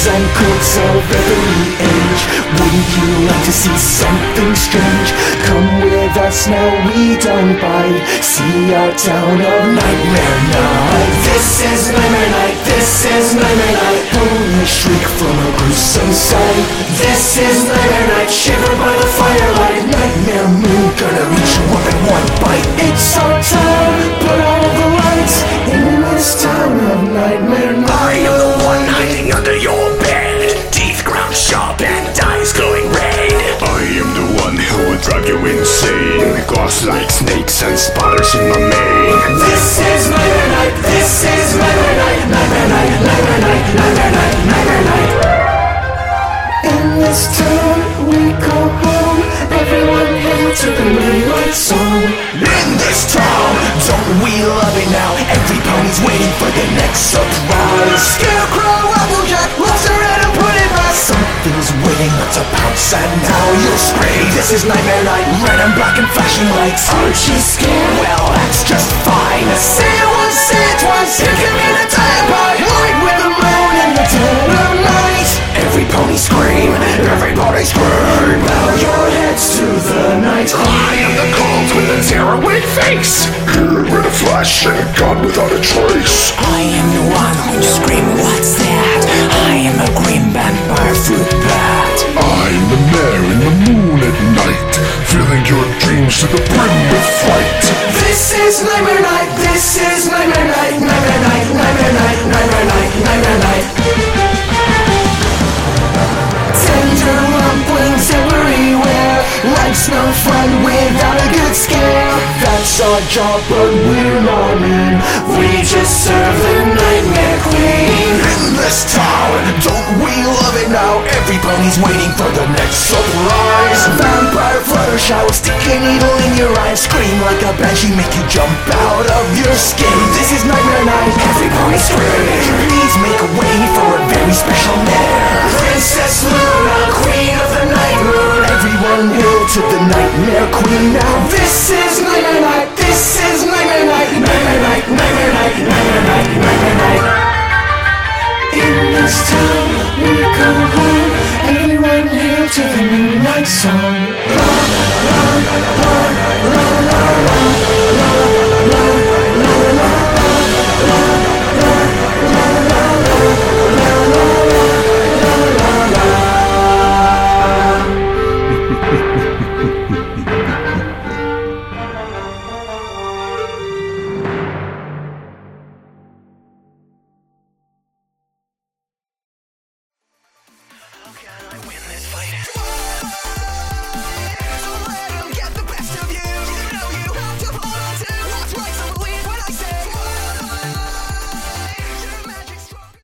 and quotes of every age. Wouldn't you like to see something strange? Come with us now, we don't bite. See our town of Nightmare Night. This is Nightmare Night, this is Nightmare Night. Only shriek from a gruesome sight. This is Nightmare Night, shivered by the firelight. Nightmare moon, gonna reach you up in one bite. It's our town, put all the lights in this town of Nightmare Night. I am the one hiding under your bed, teeth ground sharp and eyes glowing red. I am the one who will drive you insane, gloss like snakes and spotters in my mane. This is Nightmare Night, this is Nightmare Night. Nightmare Night, Nightmare Night, Nightmare Night, Nightmare Night. In this town we call home, everyone hail to the Nightlight song. In this town, don't we love it now? Every pony's waiting for the next surprise. Scarecrow, Applejack, lost her head and put it back. Something's waiting not to pounce, and now you'll scream. This is Nightmare Night, red and black and flashing lights. Aren't you scared? Well, that's just fine. Say it once, say it twice. Here can be the time by light with the moon and the dead of night. Every pony scream, everybody scream. Bow your heads to the night. I am the cult with the terror-wig face, here with a flash and a gun without a trace. I am the one who scream, what's that? I am a grim vampire fruit bat. I'm the mayor in the moon at night, filling your dreams to the brim with fright. This is Nightmare Night, this is Nightmare Night. Nightmare Night, Nightmare Night, Nightmare Night, Nightmare Night. Tender rumblings everywhere. Life's no fun without a good scare. That's our job, but we're not mean. We just serve the Nightmare Queen. In this town, don't we love it now? Every pony's waiting for the next surprise. Vampire flutter shower, stick a needle in your eye. Scream like a banshee, make you jump out of your skin. This is Nightmare Night, Every pony scream. Please make a way for a very special mare. Princess Luna, Queen of the Night Moon. Everyone hail to the Nightmare Queen now. This is Nightmare Night, this is Nightmare Night. Nightmare Night, Nightmare Night, Nightmare Night, Nightmare Night. In this town we come home, everyone hail to the Moonlight Song.